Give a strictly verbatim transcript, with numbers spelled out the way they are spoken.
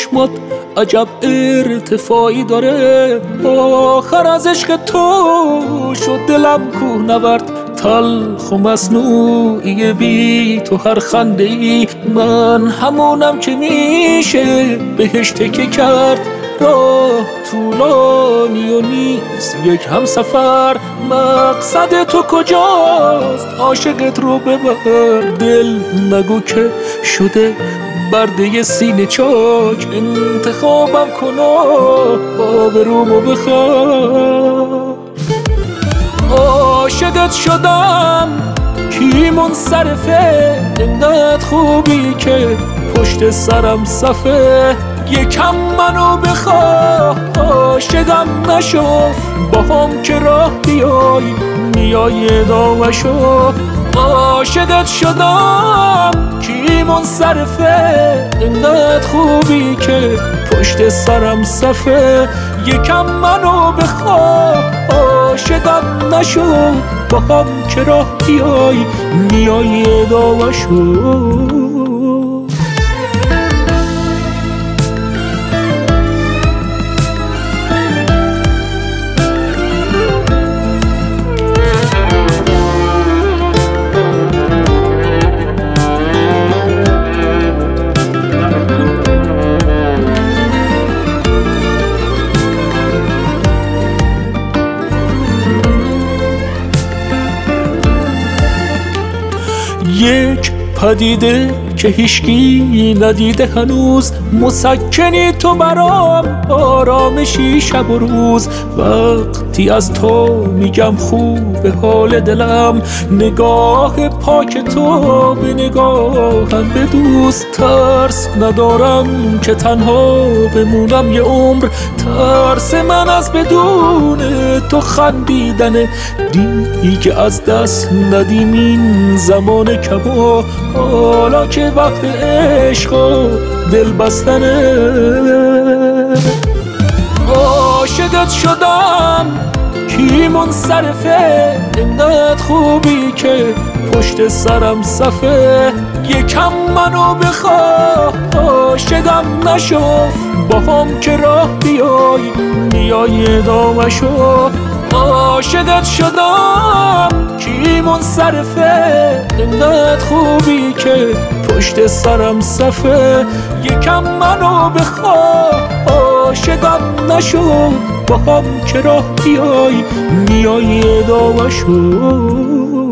چشمات عجب ارتفاعی داره، آخر از عشق تو شد دلم کوه نورد، تلخ و مصنوعی بی تو هر خنده ای من همونم که میشه بهش تکه کرد. راه طولانی و نیست یک هم سفر، مقصد تو کجاست عاشقت رو ببر، دل نگو که شده برده سینه چاک، انتخابم کن و آبرومو بخواه. عاشقت شدم کی منصرفه، انقدر خوبی که پشت سرم صفه، یکم منو بخواه عاشقم نشو، با هم که راه بیای میای داوشو. عاشقت شدم کی منصرفه، انقدر خوبی که پشت سرم صفه، یکم منو بخواه عاشقم نشو، با هم که راه بیای میای داوشو. یک پدیده که هیچکی ندیده هنوز، مسکنی تو برام آرامشی شب و روز، وقتی از تو میگم خوب حال دلم، نگاه پاک تو به نگاهم بدوز، ترس ندارم که تنها بمونم یه عمر، ترس من از بدون تو خندیدنه، دیگه از دست ندیم این زمان کبا، حالا که وقت عشق و دل بستنه. عاشقت شدم کی منصرفه، انقدر خوبی که پشت سرم صفه، یکم منو بخواه عاشقم نشو، با هم که راه بیای میای داوشو. عاشقت شدم کی منصرفه، انقدر خوبی که پشت سرم صفه، یکم منو بخواه عاشقم نشو، با هم که راه بیای میای داوشو.